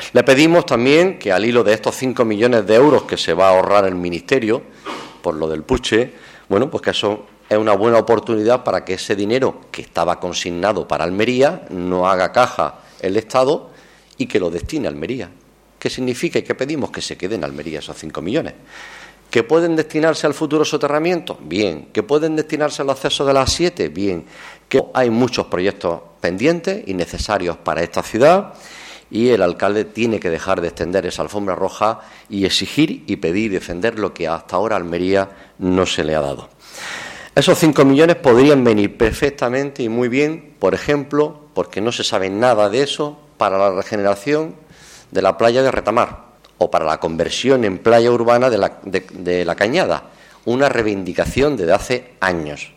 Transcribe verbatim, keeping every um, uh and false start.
Le pedimos también que, al hilo de estos cinco millones de euros que se va a ahorrar el Ministerio por lo del Puche, bueno, pues que eso es una buena oportunidad para que ese dinero que estaba consignado para Almería no haga caja el Estado y que lo destine a Almería. ¿Qué significa y qué pedimos? Que se queden en Almería esos cinco millones. ¿Que pueden destinarse al futuro soterramiento? Bien. ¿Que pueden destinarse al acceso de las siete? Bien. Que hay muchos proyectos pendientes y necesarios para esta ciudad, y el alcalde tiene que dejar de extender esa alfombra roja y exigir y pedir y defender lo que hasta ahora a Almería no se le ha dado. Esos cinco millones podrían venir perfectamente y muy bien, por ejemplo, porque no se sabe nada de eso, para la regeneración de la playa de Retamar o para la conversión en playa urbana de la, de, de la Cañada, una reivindicación desde hace años.